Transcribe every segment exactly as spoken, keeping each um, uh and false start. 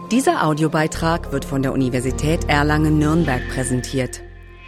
Dieser Audiobeitrag wird von der Universität Erlangen-Nürnberg präsentiert.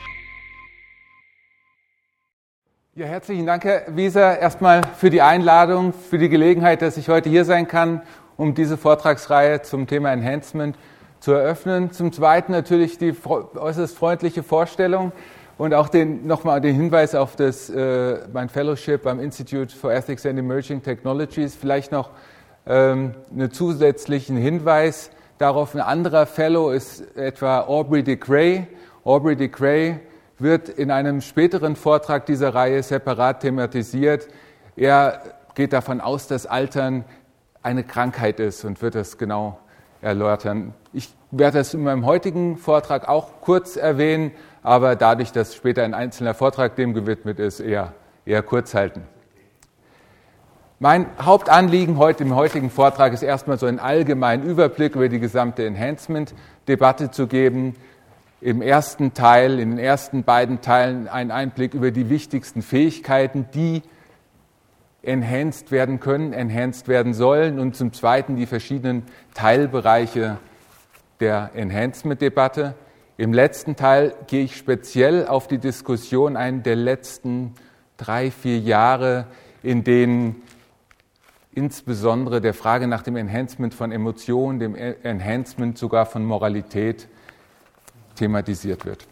Ja, herzlichen Dank, Herr Wieser, erstmal für die Einladung, für die Gelegenheit, dass ich heute hier sein kann, um diese Vortragsreihe zum Thema Enhancement zu eröffnen. Zum Zweiten natürlich die äußerst freundliche Vorstellung und auch den, nochmal den Hinweis auf das, äh, mein Fellowship am Institute for Ethics and Emerging Technologies. Vielleicht noch ähm, einen zusätzlichen Hinweis darauf. Ein anderer Fellow ist etwa Aubrey de Grey. Aubrey de Grey wird in einem späteren Vortrag dieser Reihe separat thematisiert. Er geht davon aus, dass Altern eine Krankheit ist und wird das genau erläutern. Ich werde das in meinem heutigen Vortrag auch kurz erwähnen, aber dadurch, dass später ein einzelner Vortrag dem gewidmet ist, eher, eher kurz halten. Mein Hauptanliegen heute im heutigen Vortrag ist erstmal so einen allgemeinen Überblick über die gesamte Enhancement-Debatte zu geben. Im ersten Teil, in den ersten beiden Teilen einen Einblick über die wichtigsten Fähigkeiten, die enhanced werden können, enhanced werden sollen, und zum Zweiten die verschiedenen Teilbereiche der Enhancement-Debatte. Im letzten Teil gehe ich speziell auf die Diskussion ein der letzten drei, vier Jahre, in denen insbesondere der Frage nach dem Enhancement von Emotionen, dem Enhancement sogar von Moralität thematisiert wird.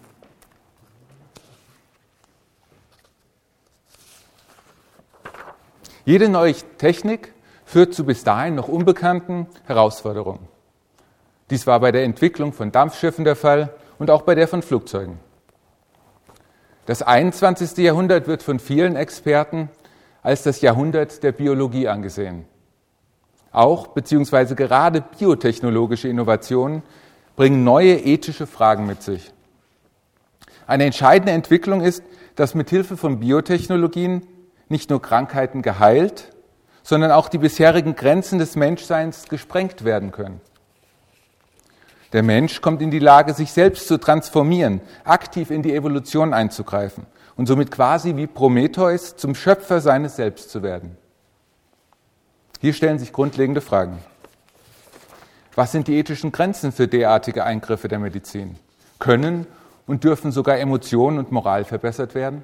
Jede neue Technik führt zu bis dahin noch unbekannten Herausforderungen. Dies war bei der Entwicklung von Dampfschiffen der Fall und auch bei der von Flugzeugen. Das einundzwanzigste Jahrhundert wird von vielen Experten als das Jahrhundert der Biologie angesehen. Auch bzw. gerade biotechnologische Innovationen bringen neue ethische Fragen mit sich. Eine entscheidende Entwicklung ist, dass mithilfe von Biotechnologien nicht nur Krankheiten geheilt, sondern auch die bisherigen Grenzen des Menschseins gesprengt werden können. Der Mensch kommt in die Lage, sich selbst zu transformieren, aktiv in die Evolution einzugreifen und somit quasi wie Prometheus zum Schöpfer seines Selbst zu werden. Hier stellen sich grundlegende Fragen. Was sind die ethischen Grenzen für derartige Eingriffe der Medizin? Können und dürfen sogar Emotionen und Moral verbessert werden?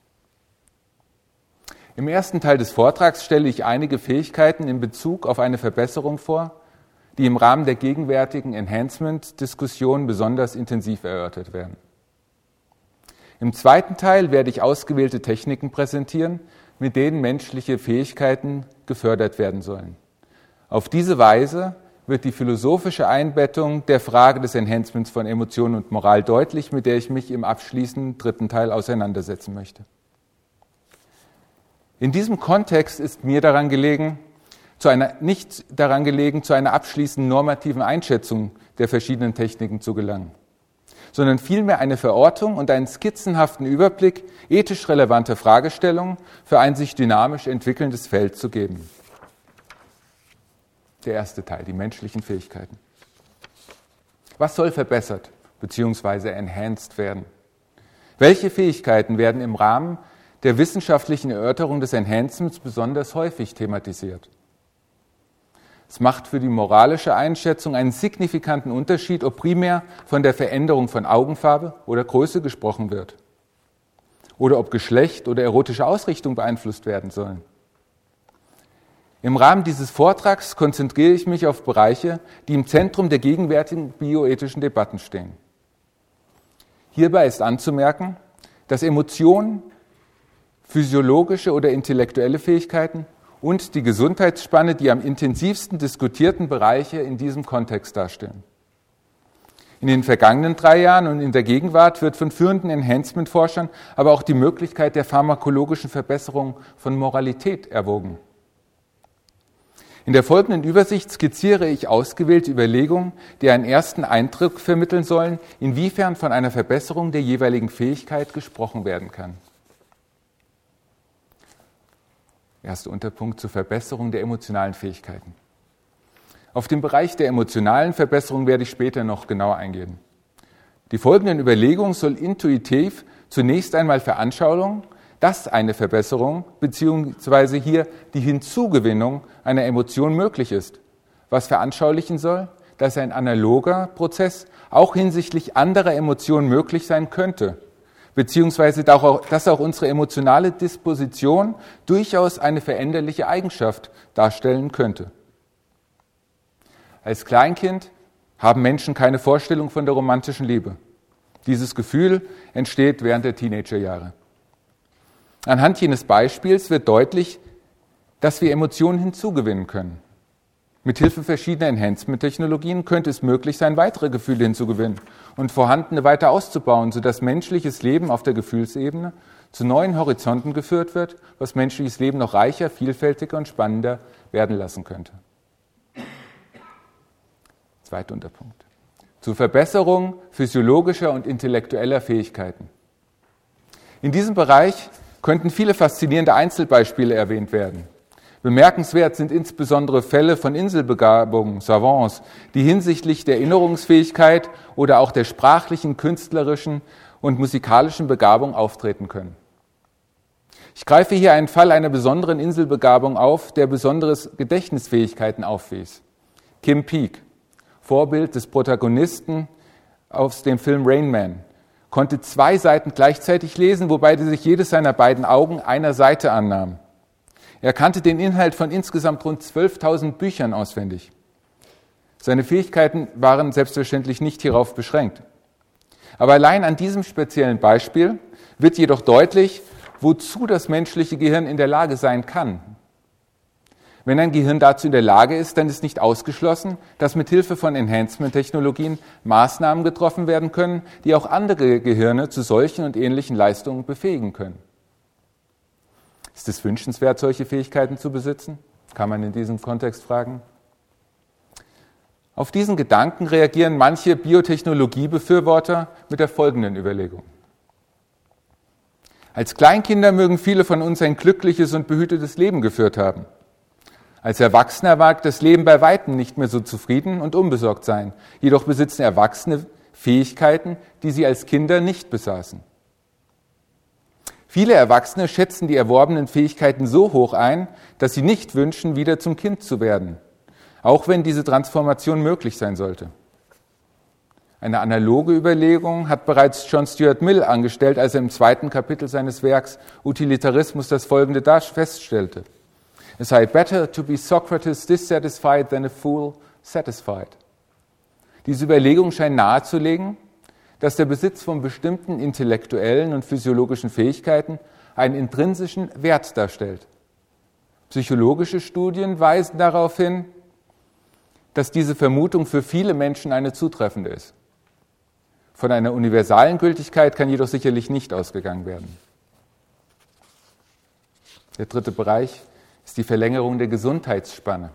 Im ersten Teil des Vortrags stelle ich einige Fähigkeiten in Bezug auf eine Verbesserung vor, die im Rahmen der gegenwärtigen Enhancement-Diskussion besonders intensiv erörtert werden. Im zweiten Teil werde ich ausgewählte Techniken präsentieren, mit denen menschliche Fähigkeiten gefördert werden sollen. Auf diese Weise wird die philosophische Einbettung der Frage des Enhancements von Emotionen und Moral deutlich, mit der ich mich im abschließenden dritten Teil auseinandersetzen möchte. In diesem Kontext ist mir daran gelegen, zu einer, nicht daran gelegen, zu einer abschließenden normativen Einschätzung der verschiedenen Techniken zu gelangen, sondern vielmehr eine Verortung und einen skizzenhaften Überblick ethisch relevanter Fragestellungen für ein sich dynamisch entwickelndes Feld zu geben. Der erste Teil, die menschlichen Fähigkeiten. Was soll verbessert bzw. enhanced werden? Welche Fähigkeiten werden im Rahmen der wissenschaftlichen Erörterung des Enhancements besonders häufig thematisiert? Es macht für die moralische Einschätzung einen signifikanten Unterschied, ob primär von der Veränderung von Augenfarbe oder Größe gesprochen wird oder ob Geschlecht oder erotische Ausrichtung beeinflusst werden sollen. Im Rahmen dieses Vortrags konzentriere ich mich auf Bereiche, die im Zentrum der gegenwärtigen bioethischen Debatten stehen. Hierbei ist anzumerken, dass Emotionen, physiologische oder intellektuelle Fähigkeiten und die Gesundheitsspanne die am intensivsten diskutierten Bereiche in diesem Kontext darstellen. In den vergangenen drei Jahren und in der Gegenwart wird von führenden Enhancement-Forschern aber auch die Möglichkeit der pharmakologischen Verbesserung von Moralität erwogen. In der folgenden Übersicht skizziere ich ausgewählte Überlegungen, die einen ersten Eindruck vermitteln sollen, inwiefern von einer Verbesserung der jeweiligen Fähigkeit gesprochen werden kann. Erster Unterpunkt zur Verbesserung der emotionalen Fähigkeiten. Auf den Bereich der emotionalen Verbesserung werde ich später noch genauer eingehen. Die folgenden Überlegungen soll intuitiv zunächst einmal veranschaulichen, dass eine Verbesserung bzw. hier die Hinzugewinnung einer Emotion möglich ist, was veranschaulichen soll, dass ein analoger Prozess auch hinsichtlich anderer Emotionen möglich sein könnte, beziehungsweise dass auch unsere emotionale Disposition durchaus eine veränderliche Eigenschaft darstellen könnte. Als Kleinkind haben Menschen keine Vorstellung von der romantischen Liebe. Dieses Gefühl entsteht während der Teenagerjahre. Anhand jenes Beispiels wird deutlich, dass wir Emotionen hinzugewinnen können. Mithilfe verschiedener Enhancement-Technologien könnte es möglich sein, weitere Gefühle hinzugewinnen und vorhandene weiter auszubauen, sodass menschliches Leben auf der Gefühlsebene zu neuen Horizonten geführt wird, was menschliches Leben noch reicher, vielfältiger und spannender werden lassen könnte. Zweiter Unterpunkt. Zur Verbesserung physiologischer und intellektueller Fähigkeiten. In diesem Bereich könnten viele faszinierende Einzelbeispiele erwähnt werden. Bemerkenswert sind insbesondere Fälle von Inselbegabungen, Savants, die hinsichtlich der Erinnerungsfähigkeit oder auch der sprachlichen, künstlerischen und musikalischen Begabung auftreten können. Ich greife hier einen Fall einer besonderen Inselbegabung auf, der besondere Gedächtnisfähigkeiten aufwies. Kim Peek, Vorbild des Protagonisten aus dem Film Rain Man, konnte zwei Seiten gleichzeitig lesen, wobei sich jedes seiner beiden Augen einer Seite annahm. Er kannte den Inhalt von insgesamt rund zwölftausend Büchern auswendig. Seine Fähigkeiten waren selbstverständlich nicht hierauf beschränkt. Aber allein an diesem speziellen Beispiel wird jedoch deutlich, wozu das menschliche Gehirn in der Lage sein kann. Wenn ein Gehirn dazu in der Lage ist, dann ist nicht ausgeschlossen, dass mit Hilfe von Enhancement-Technologien Maßnahmen getroffen werden können, die auch andere Gehirne zu solchen und ähnlichen Leistungen befähigen können. Ist es wünschenswert, solche Fähigkeiten zu besitzen? Kann man in diesem Kontext fragen. Auf diesen Gedanken reagieren manche Biotechnologiebefürworter mit der folgenden Überlegung. Als Kleinkinder mögen viele von uns ein glückliches und behütetes Leben geführt haben. Als Erwachsener mag das Leben bei Weitem nicht mehr so zufrieden und unbesorgt sein. Jedoch besitzen Erwachsene Fähigkeiten, die sie als Kinder nicht besaßen. Viele Erwachsene schätzen die erworbenen Fähigkeiten so hoch ein, dass sie nicht wünschen, wieder zum Kind zu werden, auch wenn diese Transformation möglich sein sollte. Eine analoge Überlegung hat bereits John Stuart Mill angestellt, als er im zweiten Kapitel seines Werks Utilitarismus das Folgende feststellte. Es sei better to be Socrates dissatisfied than a fool satisfied. Diese Überlegung scheint nahezulegen, dass der Besitz von bestimmten intellektuellen und physiologischen Fähigkeiten einen intrinsischen Wert darstellt. Psychologische Studien weisen darauf hin, dass diese Vermutung für viele Menschen eine zutreffende ist. Von einer universalen Gültigkeit kann jedoch sicherlich nicht ausgegangen werden. Der dritte Bereich ist die Verlängerung der Gesundheitsspanne.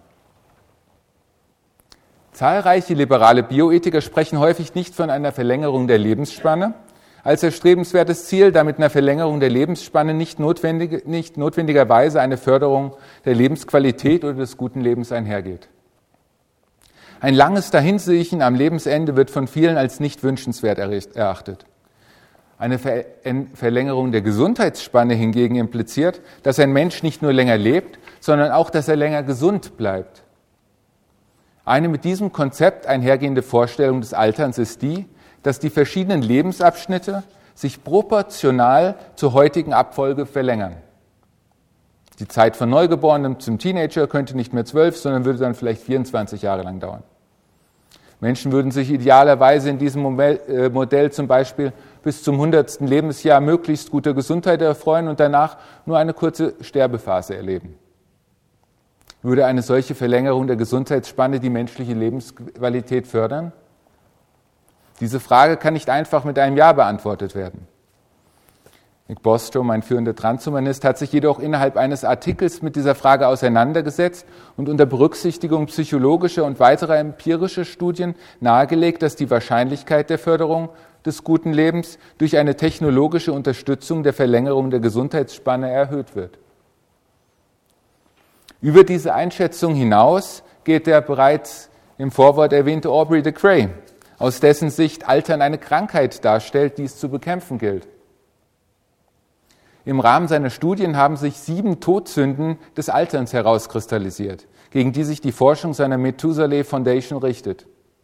Zahlreiche liberale Bioethiker sprechen häufig nicht von einer Verlängerung der Lebensspanne als erstrebenswertes Ziel, da mit einer Verlängerung der Lebensspanne nicht, notwendig, nicht notwendigerweise eine Förderung der Lebensqualität oder des guten Lebens einhergeht. Ein langes Dahinsiechen am Lebensende wird von vielen als nicht wünschenswert erachtet. Eine Verlängerung der Gesundheitsspanne hingegen impliziert, dass ein Mensch nicht nur länger lebt, sondern auch, dass er länger gesund bleibt. Eine mit diesem Konzept einhergehende Vorstellung des Alterns ist die, dass die verschiedenen Lebensabschnitte sich proportional zur heutigen Abfolge verlängern. Die Zeit von Neugeborenem zum Teenager könnte nicht mehr zwölf, sondern würde dann vielleicht vierundzwanzig Jahre lang dauern. Menschen würden sich idealerweise in diesem Modell zum Beispiel bis zum hundertsten Lebensjahr möglichst guter Gesundheit erfreuen und danach nur eine kurze Sterbephase erleben. Würde eine solche Verlängerung der Gesundheitsspanne die menschliche Lebensqualität fördern? Diese Frage kann nicht einfach mit einem Ja beantwortet werden. Nick Bostrom, ein führender Transhumanist, hat sich jedoch innerhalb eines Artikels mit dieser Frage auseinandergesetzt und unter Berücksichtigung psychologischer und weiterer empirischer Studien nahegelegt, dass die Wahrscheinlichkeit der Förderung des guten Lebens durch eine technologische Unterstützung der Verlängerung der Gesundheitsspanne erhöht wird. Über diese Einschätzung hinaus geht der bereits im Vorwort erwähnte Aubrey de Grey, aus dessen Sicht Altern eine Krankheit darstellt, die es zu bekämpfen gilt. Im Rahmen seiner Studien haben sich sieben Todsünden des Alterns herauskristallisiert, gegen die sich die Forschung seiner Methuselah Foundation richtet.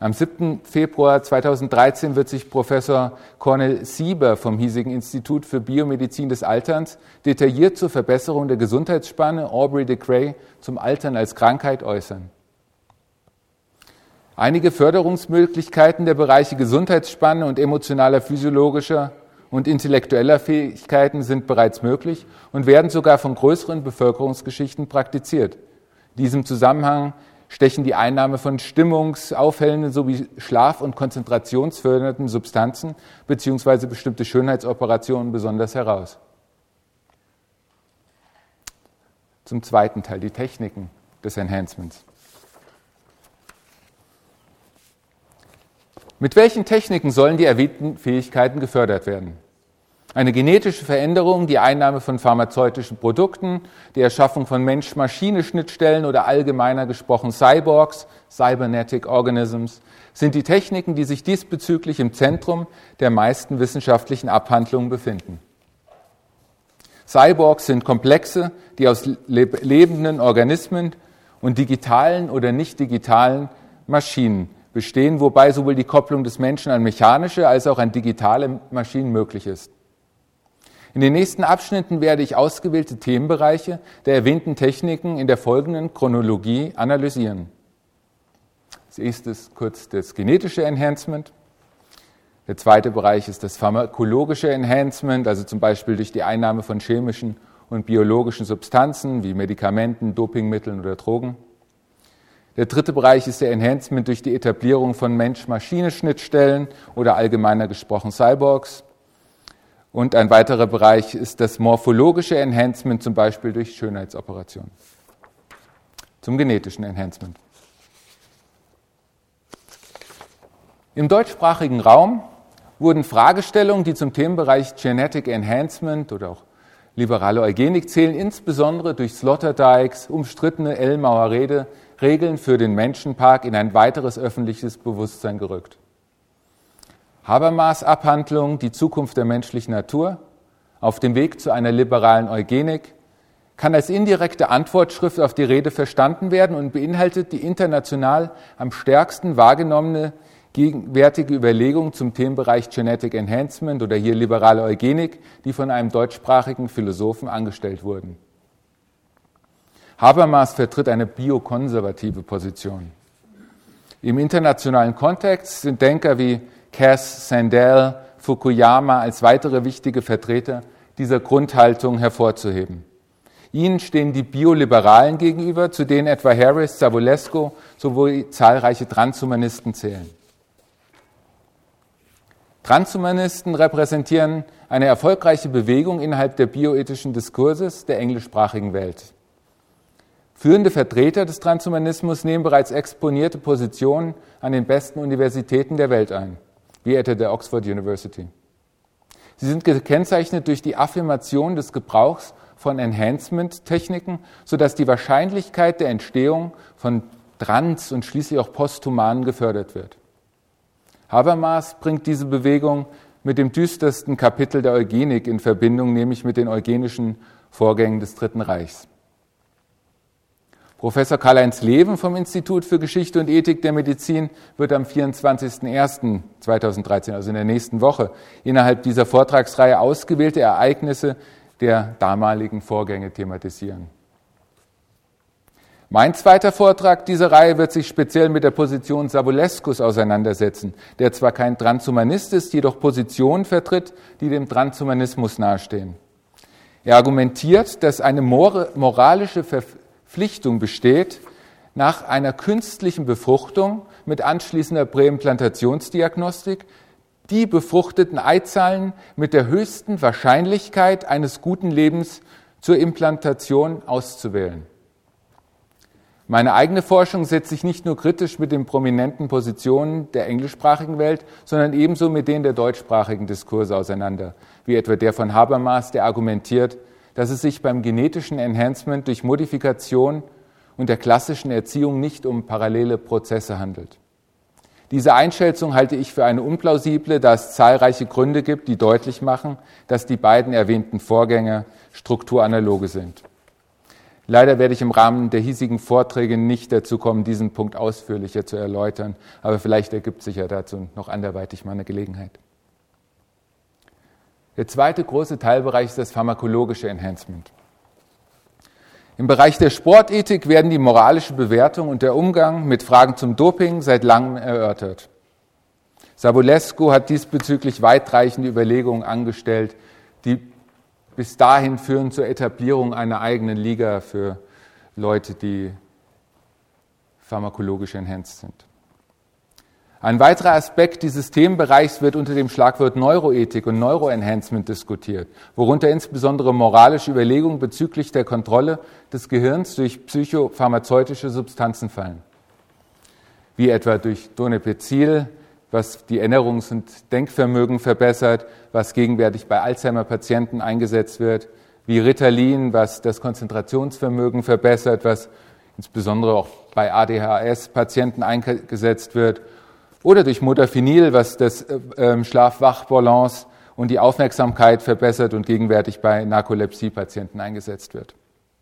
Am siebten Februar zweitausenddreizehn wird sich Professor Cornel Sieber vom hiesigen Institut für Biomedizin des Alterns detailliert zur Verbesserung der Gesundheitsspanne Aubrey de Grey zum Altern als Krankheit äußern. Einige Förderungsmöglichkeiten der Bereiche Gesundheitsspanne und emotionaler, physiologischer und intellektueller Fähigkeiten sind bereits möglich und werden sogar von größeren Bevölkerungsgeschichten praktiziert. In diesem Zusammenhang stechen die Einnahme von stimmungsaufhellenden sowie schlaf- und konzentrationsfördernden Substanzen bzw. bestimmte Schönheitsoperationen besonders heraus. Zum zweiten Teil, die Techniken des Enhancements. Mit welchen Techniken sollen die erwähnten Fähigkeiten gefördert werden? Eine genetische Veränderung, die Einnahme von pharmazeutischen Produkten, die Erschaffung von Mensch-Maschine-Schnittstellen oder allgemeiner gesprochen Cyborgs, Cybernetic Organisms, sind die Techniken, die sich diesbezüglich im Zentrum der meisten wissenschaftlichen Abhandlungen befinden. Cyborgs sind Komplexe, die aus lebenden Organismen und digitalen oder nicht digitalen Maschinen bestehen, wobei sowohl die Kopplung des Menschen an mechanische als auch an digitale Maschinen möglich ist. In den nächsten Abschnitten werde ich ausgewählte Themenbereiche der erwähnten Techniken in der folgenden Chronologie analysieren. Als erstes kurz das genetische Enhancement. Der zweite Bereich ist das pharmakologische Enhancement, also zum Beispiel durch die Einnahme von chemischen und biologischen Substanzen wie Medikamenten, Dopingmitteln oder Drogen. Der dritte Bereich ist der Enhancement durch die Etablierung von Mensch-Maschine-Schnittstellen oder allgemeiner gesprochen Cyborgs. Und ein weiterer Bereich ist das morphologische Enhancement, zum Beispiel durch Schönheitsoperationen. Zum genetischen Enhancement. Im deutschsprachigen Raum wurden Fragestellungen, die zum Themenbereich Genetic Enhancement oder auch liberale Eugenik zählen, insbesondere durch Sloterdijks umstrittene Ellmauer Rede, Regeln für den Menschenpark in ein weiteres öffentliches Bewusstsein gerückt. Habermas Abhandlung Die Zukunft der menschlichen Natur auf dem Weg zu einer liberalen Eugenik kann als indirekte Antwortschrift auf die Rede verstanden werden und beinhaltet die international am stärksten wahrgenommene gegenwärtige Überlegung zum Themenbereich Genetic Enhancement oder hier liberale Eugenik, die von einem deutschsprachigen Philosophen angestellt wurden. Habermas vertritt eine biokonservative Position. Im internationalen Kontext sind Denker wie Cass, Sandel, Fukuyama als weitere wichtige Vertreter dieser Grundhaltung hervorzuheben. Ihnen stehen die Bioliberalen gegenüber, zu denen etwa Harris, Savulescu sowie zahlreiche Transhumanisten zählen. Transhumanisten repräsentieren eine erfolgreiche Bewegung innerhalb der bioethischen Diskurses der englischsprachigen Welt. Führende Vertreter des Transhumanismus nehmen bereits exponierte Positionen an den besten Universitäten der Welt ein, wie etwa der Oxford University. Sie sind gekennzeichnet durch die Affirmation des Gebrauchs von Enhancement-Techniken, sodass die Wahrscheinlichkeit der Entstehung von Trans- und schließlich auch Posthumanen gefördert wird. Habermas bringt diese Bewegung mit dem düstersten Kapitel der Eugenik in Verbindung, nämlich mit den eugenischen Vorgängen des Dritten Reichs. Professor Karl-Heinz Leven vom Institut für Geschichte und Ethik der Medizin wird am vierundzwanzigsten ersten zweitausenddreizehn, also in der nächsten Woche, innerhalb dieser Vortragsreihe ausgewählte Ereignisse der damaligen Vorgänge thematisieren. Mein zweiter Vortrag dieser Reihe wird sich speziell mit der Position Savulescus auseinandersetzen, der zwar kein Transhumanist ist, jedoch Positionen vertritt, die dem Transhumanismus nahestehen. Er argumentiert, dass eine moralische Verpflichtung besteht, nach einer künstlichen Befruchtung mit anschließender Präimplantationsdiagnostik die befruchteten Eizellen mit der höchsten Wahrscheinlichkeit eines guten Lebens zur Implantation auszuwählen. Meine eigene Forschung setzt sich nicht nur kritisch mit den prominenten Positionen der englischsprachigen Welt, sondern ebenso mit denen der deutschsprachigen Diskurse auseinander, wie etwa der von Habermas, der argumentiert, dass es sich beim genetischen Enhancement durch Modifikation und der klassischen Erziehung nicht um parallele Prozesse handelt. Diese Einschätzung halte ich für eine unplausible, da es zahlreiche Gründe gibt, die deutlich machen, dass die beiden erwähnten Vorgänge strukturanaloge sind. Leider werde ich im Rahmen der hiesigen Vorträge nicht dazu kommen, diesen Punkt ausführlicher zu erläutern, aber vielleicht ergibt sich ja dazu noch anderweitig mal eine Gelegenheit. Der zweite große Teilbereich ist das pharmakologische Enhancement. Im Bereich der Sportethik werden die moralische Bewertung und der Umgang mit Fragen zum Doping seit langem erörtert. Savulescu hat diesbezüglich weitreichende Überlegungen angestellt, die bis dahin führen zur Etablierung einer eigenen Liga für Leute, die pharmakologisch enhanced sind. Ein weiterer Aspekt dieses Themenbereichs wird unter dem Schlagwort Neuroethik und Neuroenhancement diskutiert, worunter insbesondere moralische Überlegungen bezüglich der Kontrolle des Gehirns durch psychopharmazeutische Substanzen fallen, wie etwa durch Donepezil, was die Erinnerungs- und Denkvermögen verbessert, was gegenwärtig bei Alzheimer-Patienten eingesetzt wird, wie Ritalin, was das Konzentrationsvermögen verbessert, was insbesondere auch bei A D H S-Patienten eingesetzt wird, oder durch Modafinil, was das äh, Schlaf-Wach-Balance und die Aufmerksamkeit verbessert und gegenwärtig bei Narkolepsie-Patienten eingesetzt wird.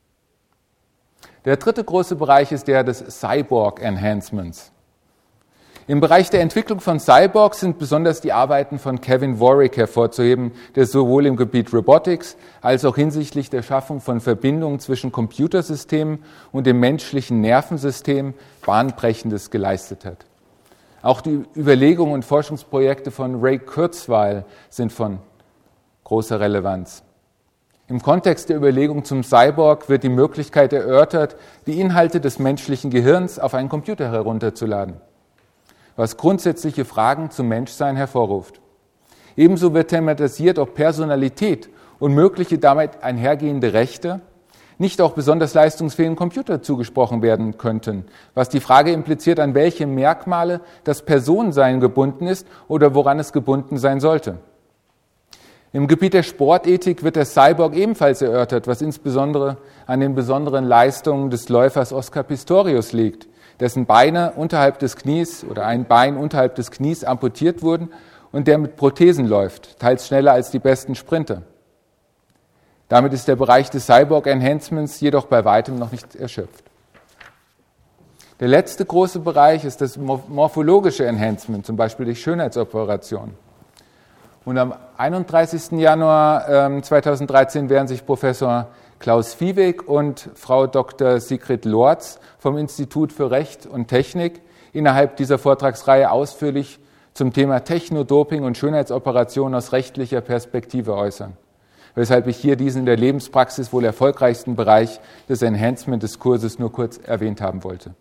Der dritte große Bereich ist der des Cyborg-Enhancements. Im Bereich der Entwicklung von Cyborgs sind besonders die Arbeiten von Kevin Warwick hervorzuheben, der sowohl im Gebiet Robotics als auch hinsichtlich der Schaffung von Verbindungen zwischen Computersystemen und dem menschlichen Nervensystem Bahnbrechendes geleistet hat. Auch die Überlegungen und Forschungsprojekte von Ray Kurzweil sind von großer Relevanz. Im Kontext der Überlegung zum Cyborg wird die Möglichkeit erörtert, die Inhalte des menschlichen Gehirns auf einen Computer herunterzuladen, was grundsätzliche Fragen zum Menschsein hervorruft. Ebenso wird thematisiert, ob Personalität und mögliche damit einhergehende Rechte nicht auch besonders leistungsfähigen Computer zugesprochen werden könnten, was die Frage impliziert, an welche Merkmale das Personensein gebunden ist oder woran es gebunden sein sollte. Im Gebiet der Sportethik wird der Cyborg ebenfalls erörtert, was insbesondere an den besonderen Leistungen des Läufers Oscar Pistorius liegt, dessen Beine unterhalb des Knies oder ein Bein unterhalb des Knies amputiert wurden und der mit Prothesen läuft, teils schneller als die besten Sprinter. Damit ist der Bereich des Cyborg-Enhancements jedoch bei weitem noch nicht erschöpft. Der letzte große Bereich ist das morphologische Enhancement, zum Beispiel durch Schönheitsoperationen. Und am einunddreißigsten Januar zweitausenddreizehn werden sich Professor Klaus Viehweg und Frau Doktor Sigrid Lorz vom Institut für Recht und Technik innerhalb dieser Vortragsreihe ausführlich zum Thema Technodoping und Schönheitsoperationen aus rechtlicher Perspektive äußern, weshalb ich hier diesen in der Lebenspraxis wohl erfolgreichsten Bereich des Enhancement-Diskurses nur kurz erwähnt haben wollte.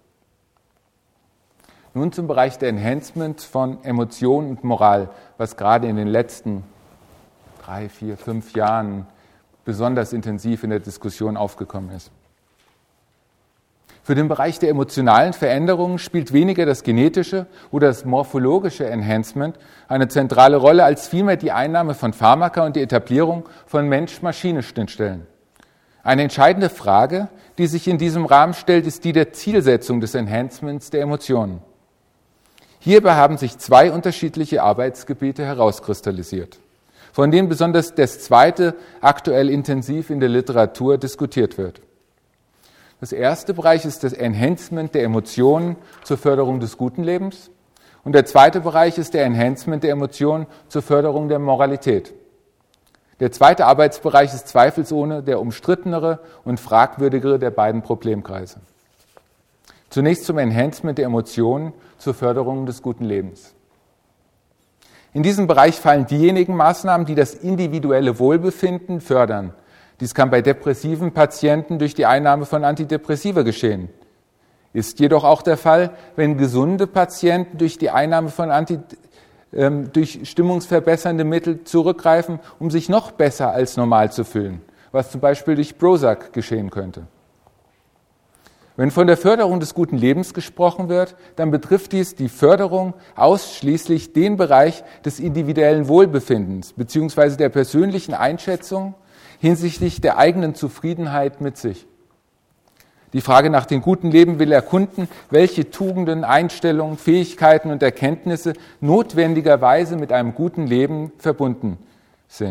Nun zum Bereich der Enhancement von Emotion und Moral, was gerade in den letzten drei, vier, fünf Jahren besonders intensiv in der Diskussion aufgekommen ist. Für den Bereich der emotionalen Veränderungen spielt weniger das genetische oder das morphologische Enhancement eine zentrale Rolle, als vielmehr die Einnahme von Pharmaka und die Etablierung von Mensch-Maschine-Schnittstellen. Eine entscheidende Frage, die sich in diesem Rahmen stellt, ist die der Zielsetzung des Enhancements der Emotionen. Hierbei haben sich zwei unterschiedliche Arbeitsgebiete herauskristallisiert, von denen besonders das zweite aktuell intensiv in der Literatur diskutiert wird. Das erste Bereich ist das Enhancement der Emotionen zur Förderung des guten Lebens und der zweite Bereich ist der Enhancement der Emotionen zur Förderung der Moralität. Der zweite Arbeitsbereich ist zweifelsohne der umstrittenere und fragwürdigere der beiden Problemkreise. Zunächst zum Enhancement der Emotionen zur Förderung des guten Lebens. In diesem Bereich fallen diejenigen Maßnahmen, die das individuelle Wohlbefinden fördern. Dies kann bei depressiven Patienten durch die Einnahme von Antidepressiva geschehen. Ist jedoch auch der Fall, wenn gesunde Patienten durch die Einnahme von Anti, ähm, durch stimmungsverbessernde Mittel zurückgreifen, um sich noch besser als normal zu fühlen, was zum Beispiel durch Prozac geschehen könnte. Wenn von der Förderung des guten Lebens gesprochen wird, dann betrifft dies die Förderung ausschließlich den Bereich des individuellen Wohlbefindens bzw. der persönlichen Einschätzung hinsichtlich der eigenen Zufriedenheit mit sich. Die Frage nach dem guten Leben will erkunden, welche Tugenden, Einstellungen, Fähigkeiten und Erkenntnisse notwendigerweise mit einem guten Leben verbunden sind.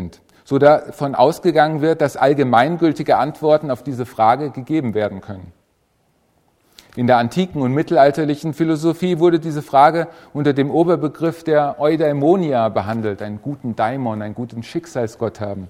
so davon ausgegangen wird, dass allgemeingültige Antworten auf diese Frage gegeben werden können. In der antiken und mittelalterlichen Philosophie wurde diese Frage unter dem Oberbegriff der Eudaimonia behandelt, einen guten Daimon, einen guten Schicksalsgott haben.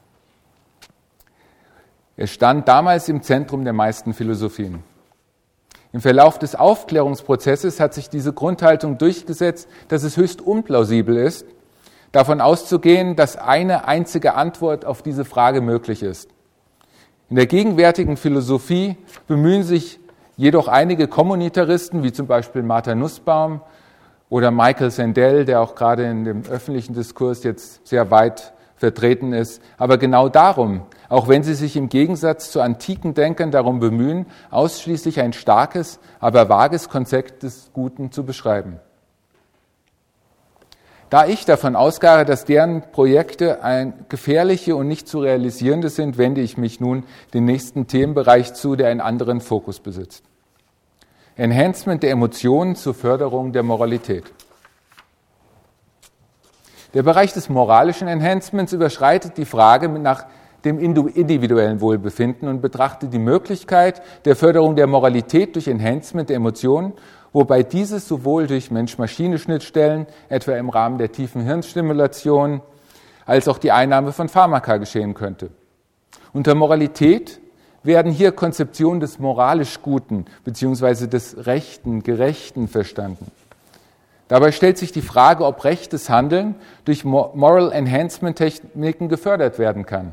Er stand damals im Zentrum der meisten Philosophien. Im Verlauf des Aufklärungsprozesses hat sich diese Grundhaltung durchgesetzt, dass es höchst unplausibel ist, davon auszugehen, dass eine einzige Antwort auf diese Frage möglich ist. In der gegenwärtigen Philosophie bemühen sich jedoch einige Kommunitaristen, wie zum Beispiel Martha Nussbaum oder Michael Sandel, der auch gerade in dem öffentlichen Diskurs jetzt sehr weit vertreten ist, aber genau darum, auch wenn sie sich im Gegensatz zu antiken Denkern darum bemühen, ausschließlich ein starkes, aber vages Konzept des Guten zu beschreiben. Da ich davon ausgehe, dass deren Projekte ein gefährliche und nicht zu realisierende sind, wende ich mich nun dem nächsten Themenbereich zu, der einen anderen Fokus besitzt. Enhancement der Emotionen zur Förderung der Moralität. Der Bereich des moralischen Enhancements überschreitet die Frage nach dem individuellen Wohlbefinden und betrachtet die Möglichkeit der Förderung der Moralität durch Enhancement der Emotionen, wobei dieses sowohl durch Mensch-Maschine-Schnittstellen, etwa im Rahmen der tiefen Hirnstimulation, als auch die Einnahme von Pharmaka geschehen könnte. Unter Moralität werden hier Konzeptionen des moralisch Guten bzw. des Rechten, Gerechten verstanden. Dabei stellt sich die Frage, ob rechtes Handeln durch Moral Enhancement Techniken gefördert werden kann.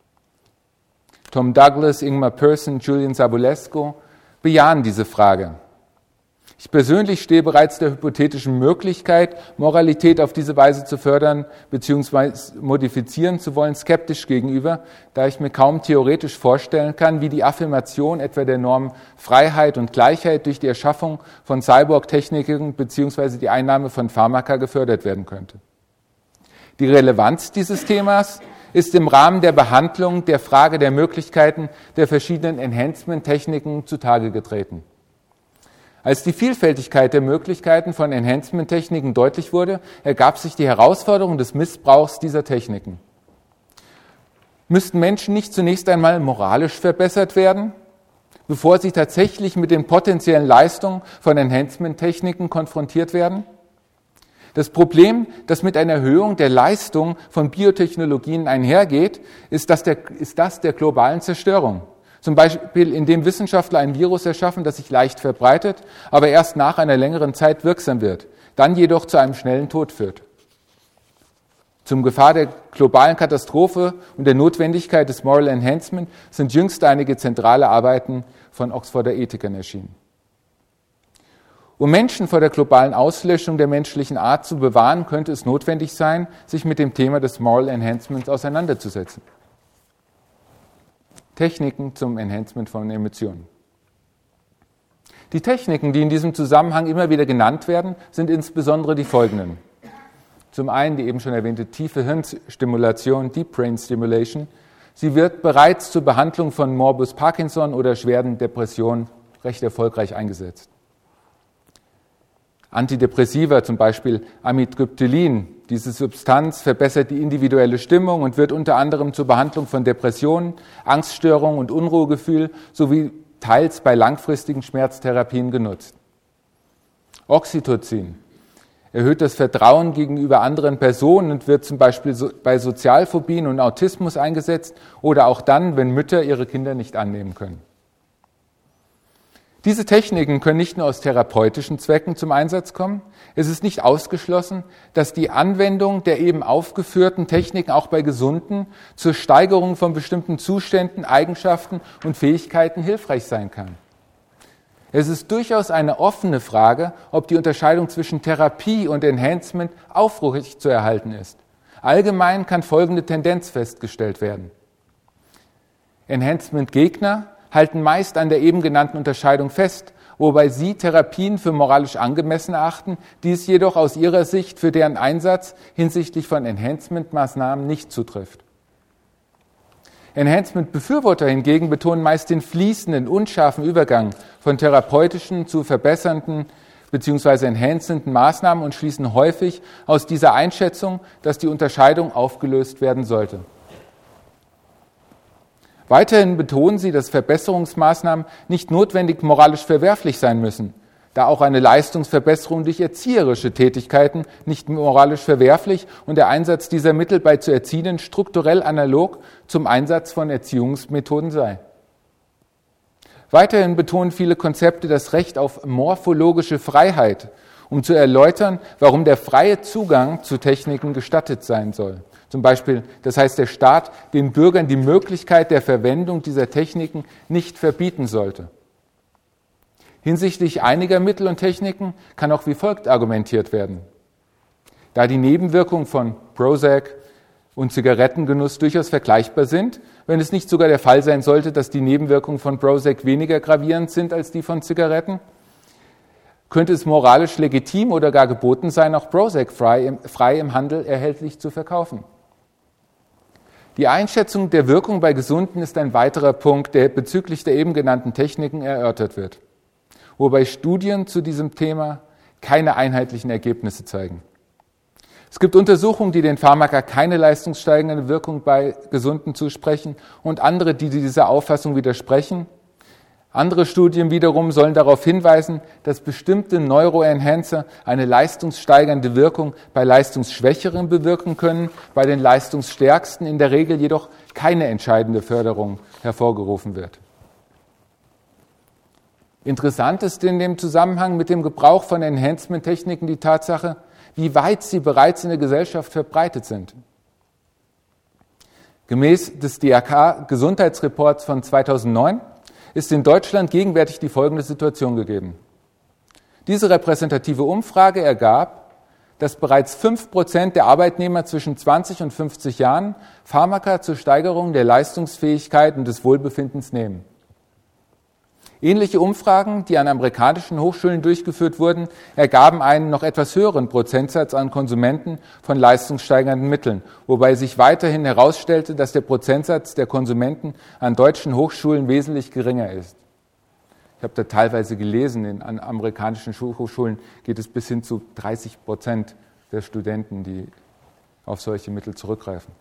Tom Douglas, Ingmar Persson, Julian Savulescu bejahen diese Frage. Ich persönlich stehe bereits der hypothetischen Möglichkeit, Moralität auf diese Weise zu fördern bzw. modifizieren zu wollen, skeptisch gegenüber, da ich mir kaum theoretisch vorstellen kann, wie die Affirmation etwa der Norm Freiheit und Gleichheit durch die Erschaffung von Cyborg-Techniken bzw. die Einnahme von Pharmaka gefördert werden könnte. Die Relevanz dieses Themas ist im Rahmen der Behandlung der Frage der Möglichkeiten der verschiedenen Enhancement-Techniken zutage getreten. Als die Vielfältigkeit der Möglichkeiten von Enhancement-Techniken deutlich wurde, ergab sich die Herausforderung des Missbrauchs dieser Techniken. Müssten Menschen nicht zunächst einmal moralisch verbessert werden, bevor sie tatsächlich mit den potenziellen Leistungen von Enhancement-Techniken konfrontiert werden? Das Problem, das mit einer Erhöhung der Leistung von Biotechnologien einhergeht, ist das der, ist das der globalen Zerstörung. Zum Beispiel, indem Wissenschaftler ein Virus erschaffen, das sich leicht verbreitet, aber erst nach einer längeren Zeit wirksam wird, dann jedoch zu einem schnellen Tod führt. Zum Gefahr der globalen Katastrophe und der Notwendigkeit des Moral Enhancement sind jüngst einige zentrale Arbeiten von Oxforder Ethikern erschienen. Um Menschen vor der globalen Auslöschung der menschlichen Art zu bewahren, könnte es notwendig sein, sich mit dem Thema des Moral Enhancements auseinanderzusetzen. Techniken zum Enhancement von Emotionen. Die Techniken, die in diesem Zusammenhang immer wieder genannt werden, sind insbesondere die folgenden. Zum einen die eben schon erwähnte tiefe Hirnstimulation, Deep Brain Stimulation. Sie wird bereits zur Behandlung von Morbus Parkinson oder schweren Depressionen recht erfolgreich eingesetzt. Antidepressiva, zum Beispiel Amitriptylin. Diese Substanz verbessert die individuelle Stimmung und wird unter anderem zur Behandlung von Depressionen, Angststörungen und Unruhegefühl sowie teils bei langfristigen Schmerztherapien genutzt. Oxytocin erhöht das Vertrauen gegenüber anderen Personen und wird zum Beispiel bei Sozialphobien und Autismus eingesetzt oder auch dann, wenn Mütter ihre Kinder nicht annehmen können. Diese Techniken können nicht nur aus therapeutischen Zwecken zum Einsatz kommen. Es ist nicht ausgeschlossen, dass die Anwendung der eben aufgeführten Techniken auch bei Gesunden zur Steigerung von bestimmten Zuständen, Eigenschaften und Fähigkeiten hilfreich sein kann. Es ist durchaus eine offene Frage, ob die Unterscheidung zwischen Therapie und Enhancement aufrecht zu erhalten ist. Allgemein kann folgende Tendenz festgestellt werden. Enhancement-Gegner halten meist an der eben genannten Unterscheidung fest, wobei sie Therapien für moralisch angemessen erachten, dies jedoch aus ihrer Sicht für deren Einsatz hinsichtlich von Enhancement-Maßnahmen nicht zutrifft. Enhancement-Befürworter hingegen betonen meist den fließenden, unscharfen Übergang von therapeutischen zu verbessernden bzw. enhancenden Maßnahmen und schließen häufig aus dieser Einschätzung, dass die Unterscheidung aufgelöst werden sollte. Weiterhin betonen sie, dass Verbesserungsmaßnahmen nicht notwendig moralisch verwerflich sein müssen, da auch eine Leistungsverbesserung durch erzieherische Tätigkeiten nicht moralisch verwerflich und der Einsatz dieser Mittel bei zu Erziehenden strukturell analog zum Einsatz von Erziehungsmethoden sei. Weiterhin betonen viele Konzepte das Recht auf morphologische Freiheit, um zu erläutern, warum der freie Zugang zu Techniken gestattet sein soll. Zum Beispiel, das heißt, der Staat den Bürgern die Möglichkeit der Verwendung dieser Techniken nicht verbieten sollte. Hinsichtlich einiger Mittel und Techniken kann auch wie folgt argumentiert werden. Da die Nebenwirkungen von Prozac und Zigarettengenuss durchaus vergleichbar sind, wenn es nicht sogar der Fall sein sollte, dass die Nebenwirkungen von Prozac weniger gravierend sind als die von Zigaretten, könnte es moralisch legitim oder gar geboten sein, auch Prozac frei im, frei im Handel erhältlich zu verkaufen. Die Einschätzung der Wirkung bei Gesunden ist ein weiterer Punkt, der bezüglich der eben genannten Techniken erörtert wird, wobei Studien zu diesem Thema keine einheitlichen Ergebnisse zeigen. Es gibt Untersuchungen, die den Pharmaka keine leistungssteigernde Wirkung bei Gesunden zusprechen und andere, die dieser Auffassung widersprechen. Andere Studien wiederum sollen darauf hinweisen, dass bestimmte Neuroenhancer eine leistungssteigernde Wirkung bei Leistungsschwächeren bewirken können, bei den Leistungsstärksten in der Regel jedoch keine entscheidende Förderung hervorgerufen wird. Interessant ist in dem Zusammenhang mit dem Gebrauch von Enhancement-Techniken die Tatsache, wie weit sie bereits in der Gesellschaft verbreitet sind. Gemäß des D R K-Gesundheitsreports von zweitausendneun ist in Deutschland gegenwärtig die folgende Situation gegeben. Diese repräsentative Umfrage ergab, dass bereits fünf Prozent der Arbeitnehmer zwischen zwanzig und fünfzig Jahren Pharmaka zur Steigerung der Leistungsfähigkeit und des Wohlbefindens nehmen. Ähnliche Umfragen, die an amerikanischen Hochschulen durchgeführt wurden, ergaben einen noch etwas höheren Prozentsatz an Konsumenten von leistungssteigernden Mitteln, wobei sich weiterhin herausstellte, dass der Prozentsatz der Konsumenten an deutschen Hochschulen wesentlich geringer ist. Ich habe da teilweise gelesen, in, an amerikanischen Hochschulen geht es bis hin zu dreißig Prozent der Studenten, die auf solche Mittel zurückgreifen.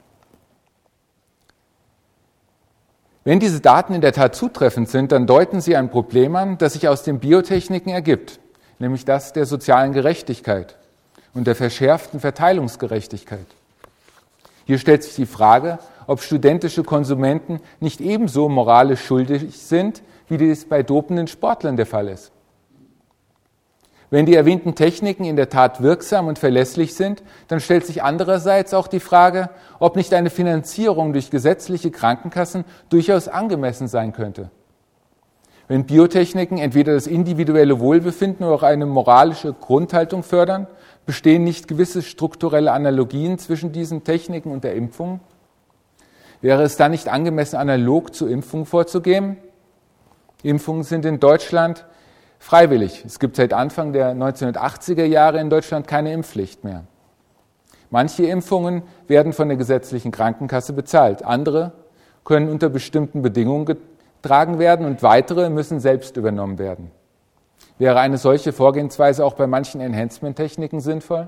Wenn diese Daten in der Tat zutreffend sind, dann deuten sie ein Problem an, das sich aus den Biotechniken ergibt, nämlich das der sozialen Gerechtigkeit und der verschärften Verteilungsgerechtigkeit. Hier stellt sich die Frage, ob studentische Konsumenten nicht ebenso moralisch schuldig sind, wie dies bei dopenden Sportlern der Fall ist. Wenn die erwähnten Techniken in der Tat wirksam und verlässlich sind, dann stellt sich andererseits auch die Frage, ob nicht eine Finanzierung durch gesetzliche Krankenkassen durchaus angemessen sein könnte. Wenn Biotechniken entweder das individuelle Wohlbefinden oder auch eine moralische Grundhaltung fördern, bestehen nicht gewisse strukturelle Analogien zwischen diesen Techniken und der Impfung? Wäre es dann nicht angemessen, analog zur Impfung vorzugehen? Impfungen sind in Deutschland freiwillig. Es gibt seit Anfang der neunzehnhundertachtziger Jahre in Deutschland keine Impfpflicht mehr. Manche Impfungen werden von der gesetzlichen Krankenkasse bezahlt. Andere können unter bestimmten Bedingungen getragen werden und weitere müssen selbst übernommen werden. Wäre eine solche Vorgehensweise auch bei manchen Enhancement-Techniken sinnvoll?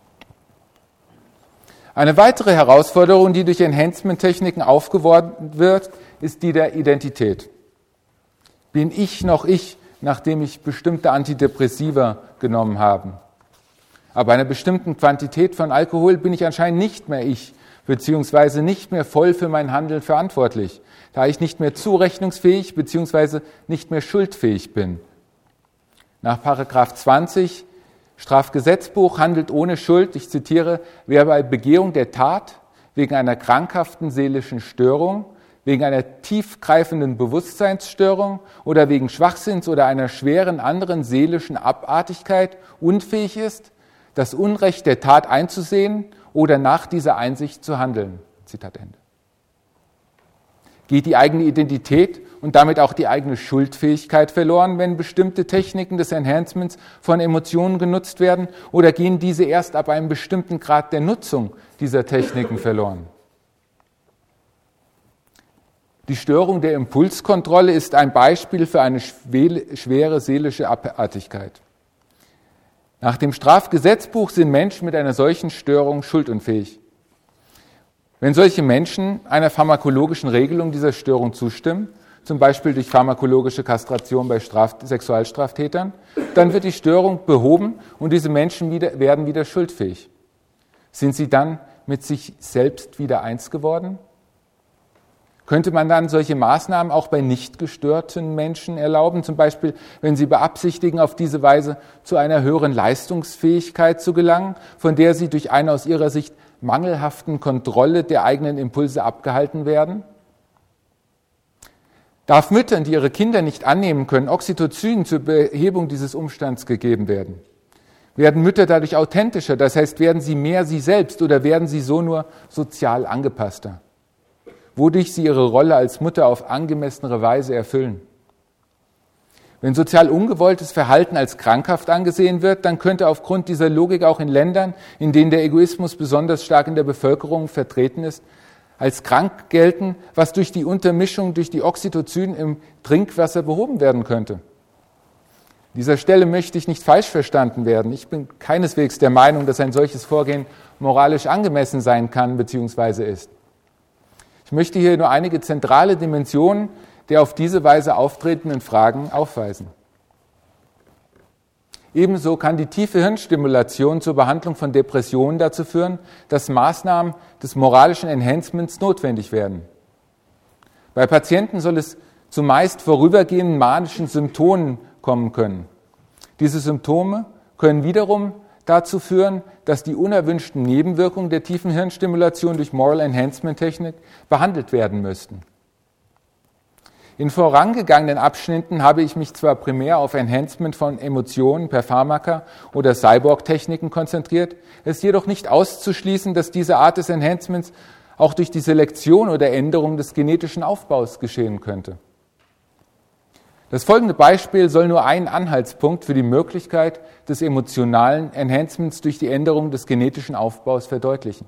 Eine weitere Herausforderung, die durch Enhancement-Techniken aufgeworfen wird, ist die der Identität. Bin ich noch ich, nachdem ich bestimmte Antidepressiva genommen habe? Aber bei einer bestimmten Quantität von Alkohol bin ich anscheinend nicht mehr ich, beziehungsweise nicht mehr voll für mein Handeln verantwortlich, da ich nicht mehr zurechnungsfähig, beziehungsweise nicht mehr schuldfähig bin. Nach Paragraph zwanzig Strafgesetzbuch handelt ohne Schuld, ich zitiere, wer bei Begehung der Tat wegen einer krankhaften seelischen Störung, wegen einer tiefgreifenden Bewusstseinsstörung oder wegen Schwachsinns oder einer schweren anderen seelischen Abartigkeit unfähig ist, das Unrecht der Tat einzusehen oder nach dieser Einsicht zu handeln. Zitat Ende. Geht die eigene Identität und damit auch die eigene Schuldfähigkeit verloren, wenn bestimmte Techniken des Enhancements von Emotionen genutzt werden, oder gehen diese erst ab einem bestimmten Grad der Nutzung dieser Techniken verloren? Die Störung der Impulskontrolle ist ein Beispiel für eine schwere seelische Abartigkeit. Nach dem Strafgesetzbuch sind Menschen mit einer solchen Störung schuldunfähig. Wenn solche Menschen einer pharmakologischen Regelung dieser Störung zustimmen, zum Beispiel durch pharmakologische Kastration bei Straf- Sexualstraftätern, dann wird die Störung behoben und diese Menschen wieder, werden wieder schuldfähig. Sind sie dann mit sich selbst wieder eins geworden? Könnte man dann solche Maßnahmen auch bei nicht gestörten Menschen erlauben, zum Beispiel wenn sie beabsichtigen, auf diese Weise zu einer höheren Leistungsfähigkeit zu gelangen, von der sie durch eine aus ihrer Sicht mangelhaften Kontrolle der eigenen Impulse abgehalten werden? Darf Müttern, die ihre Kinder nicht annehmen können, Oxytocin zur Behebung dieses Umstands gegeben werden? Werden Mütter dadurch authentischer, das heißt, werden sie mehr sie selbst oder werden sie so nur sozial angepasster, wodurch sie ihre Rolle als Mutter auf angemessenere Weise erfüllen? Wenn sozial ungewolltes Verhalten als krankhaft angesehen wird, dann könnte aufgrund dieser Logik auch in Ländern, in denen der Egoismus besonders stark in der Bevölkerung vertreten ist, als krank gelten, was durch die Untermischung durch die Oxytocin im Trinkwasser behoben werden könnte. An dieser Stelle möchte ich nicht falsch verstanden werden. Ich bin keineswegs der Meinung, dass ein solches Vorgehen moralisch angemessen sein kann bzw. ist. Ich möchte hier nur einige zentrale Dimensionen der auf diese Weise auftretenden Fragen aufweisen. Ebenso kann die tiefe Hirnstimulation zur Behandlung von Depressionen dazu führen, dass Maßnahmen des moralischen Enhancements notwendig werden. Bei Patienten soll es zumeist vorübergehenden manischen Symptomen kommen können. Diese Symptome können wiederum dazu führen, dass die unerwünschten Nebenwirkungen der tiefen Hirnstimulation durch Moral Enhancement Technik behandelt werden müssten. In vorangegangenen Abschnitten habe ich mich zwar primär auf Enhancement von Emotionen per Pharmaka oder Cyborg-Techniken konzentriert, es ist jedoch nicht auszuschließen, dass diese Art des Enhancements auch durch die Selektion oder Änderung des genetischen Aufbaus geschehen könnte. Das folgende Beispiel soll nur einen Anhaltspunkt für die Möglichkeit des emotionalen Enhancements durch die Änderung des genetischen Aufbaus verdeutlichen.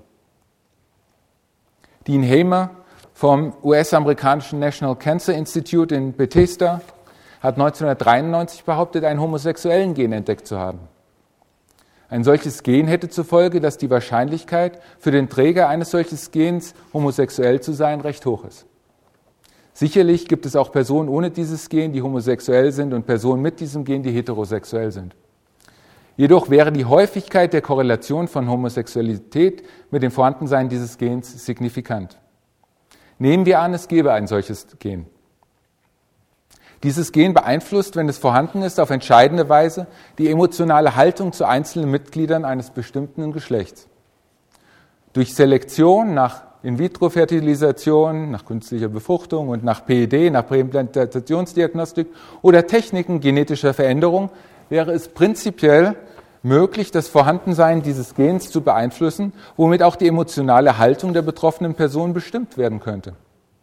Dean Hamer vom U S-amerikanischen National Cancer Institute in Bethesda hat neunzehnhundertdreiundneunzig behauptet, einen homosexuellen Gen entdeckt zu haben. Ein solches Gen hätte zur Folge, dass die Wahrscheinlichkeit für den Träger eines solchen Gens, homosexuell zu sein, recht hoch ist. Sicherlich gibt es auch Personen ohne dieses Gen, die homosexuell sind, und Personen mit diesem Gen, die heterosexuell sind. Jedoch wäre die Häufigkeit der Korrelation von Homosexualität mit dem Vorhandensein dieses Gens signifikant. Nehmen wir an, es gäbe ein solches Gen. Dieses Gen beeinflusst, wenn es vorhanden ist, auf entscheidende Weise die emotionale Haltung zu einzelnen Mitgliedern eines bestimmten Geschlechts. Durch Selektion nach In-vitro-Fertilisation, nach künstlicher Befruchtung und nach P E D, nach Präimplantationsdiagnostik oder Techniken genetischer Veränderung wäre es prinzipiell möglich, das Vorhandensein dieses Gens zu beeinflussen, womit auch die emotionale Haltung der betroffenen Person bestimmt werden könnte.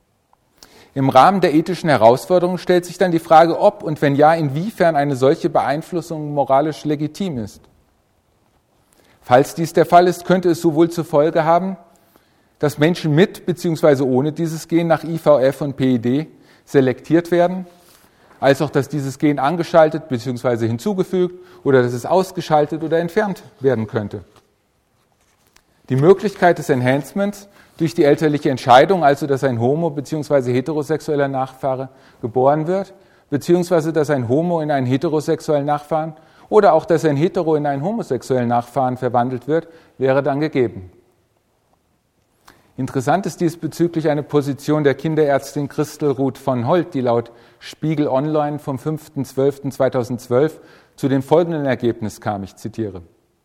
Im Rahmen der ethischen Herausforderungen stellt sich dann die Frage, ob und wenn ja, inwiefern eine solche Beeinflussung moralisch legitim ist. Falls dies der Fall ist, könnte es sowohl zur Folge haben, dass Menschen mit bzw. ohne dieses Gen nach I V F und P E D selektiert werden, als auch, dass dieses Gen angeschaltet bzw. hinzugefügt oder dass es ausgeschaltet oder entfernt werden könnte. Die Möglichkeit des Enhancements durch die elterliche Entscheidung, also dass ein homo- bzw. heterosexueller Nachfahre geboren wird, beziehungsweise dass ein Homo in einen heterosexuellen Nachfahren oder auch, dass ein Hetero in einen homosexuellen Nachfahren verwandelt wird, wäre dann gegeben. Interessant ist diesbezüglich eine Position der Kinderärztin Christel Ruth von Holt, die laut Spiegel Online vom fünften zwölften zweitausendzwölf zu dem folgenden Ergebnis kam, ich zitiere.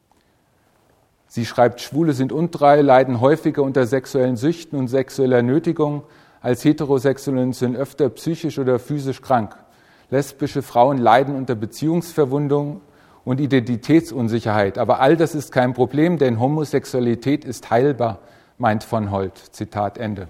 Sie schreibt, Schwule sind untreu, leiden häufiger unter sexuellen Süchten und sexueller Nötigung, als Heterosexuelle sind öfter psychisch oder physisch krank. Lesbische Frauen leiden unter Beziehungsverwundung und Identitätsunsicherheit. Aber all das ist kein Problem, denn Homosexualität ist heilbar, meint von Holt. Zitat Ende.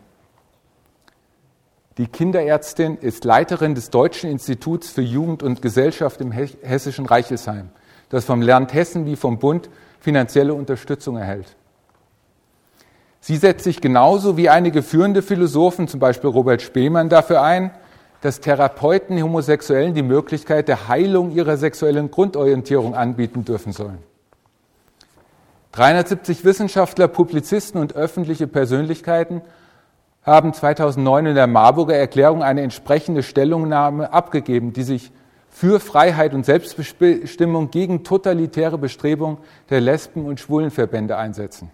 Die Kinderärztin ist Leiterin des Deutschen Instituts für Jugend und Gesellschaft im hessischen Reichelsheim, das vom Land Hessen wie vom Bund finanzielle Unterstützung erhält. Sie setzt sich genauso wie einige führende Philosophen, zum Beispiel Robert Spemann, dafür ein, dass Therapeuten Homosexuellen die Möglichkeit der Heilung ihrer sexuellen Grundorientierung anbieten dürfen sollen. dreihundertsiebzig Wissenschaftler, Publizisten und öffentliche Persönlichkeiten haben zweitausendneun in der Marburger Erklärung eine entsprechende Stellungnahme abgegeben, die sich für Freiheit und Selbstbestimmung gegen totalitäre Bestrebungen der Lesben- und Schwulenverbände einsetzen.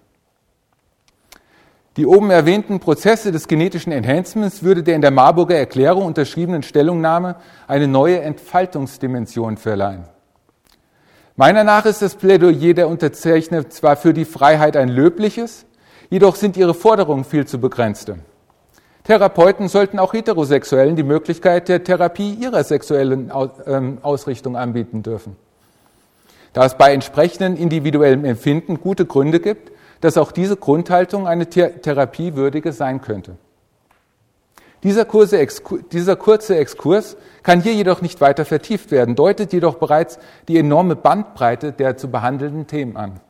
Die oben erwähnten Prozesse des genetischen Enhancements würde der in der Marburger Erklärung unterschriebenen Stellungnahme eine neue Entfaltungsdimension verleihen. Meiner nach ist das Plädoyer der Unterzeichner zwar für die Freiheit ein löbliches, jedoch sind ihre Forderungen viel zu begrenzte. Therapeuten sollten auch Heterosexuellen die Möglichkeit der Therapie ihrer sexuellen Ausrichtung anbieten dürfen. Da es bei entsprechendem individuellem Empfinden gute Gründe gibt, dass auch diese Grundhaltung eine therapiewürdige sein könnte. Dieser, Kurse, dieser kurze Exkurs kann hier jedoch nicht weiter vertieft werden, deutet jedoch bereits die enorme Bandbreite der zu behandelnden Themen an.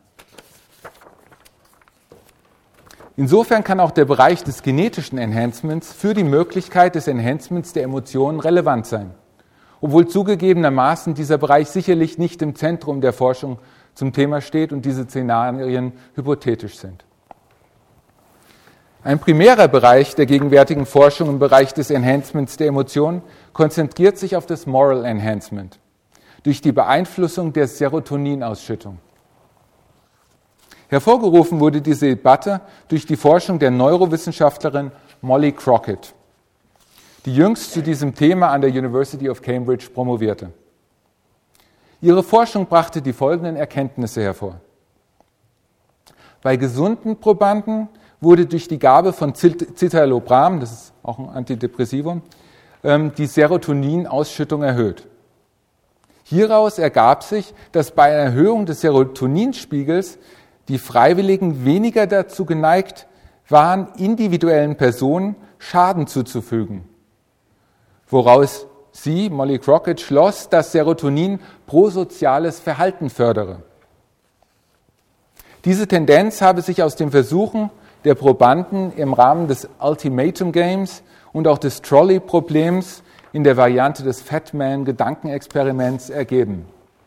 Insofern kann auch der Bereich des genetischen Enhancements für die Möglichkeit des Enhancements der Emotionen relevant sein, obwohl zugegebenermaßen dieser Bereich sicherlich nicht im Zentrum der Forschung zum Thema steht und diese Szenarien hypothetisch sind. Ein primärer Bereich der gegenwärtigen Forschung im Bereich des Enhancements der Emotionen konzentriert sich auf das Moral Enhancement durch die Beeinflussung der Serotoninausschüttung. Hervorgerufen wurde diese Debatte durch die Forschung der Neurowissenschaftlerin Molly Crockett, die jüngst zu diesem Thema an der University of Cambridge promovierte. Ihre Forschung brachte die folgenden Erkenntnisse hervor. Bei gesunden Probanden wurde durch die Gabe von Citalopram, das ist auch ein Antidepressivum, die Serotoninausschüttung erhöht. Hieraus ergab sich, dass bei einer Erhöhung des Serotoninspiegels die Freiwilligen weniger dazu geneigt waren, individuellen Personen Schaden zuzufügen, woraus sie, Molly Crockett, schloss, dass Serotonin prosoziales Verhalten fördere. Diese Tendenz habe sich aus den Versuchen der Probanden im Rahmen des Ultimatum Games und auch des Trolley-Problems in der Variante des Fat-Man-Gedankenexperiments ergeben.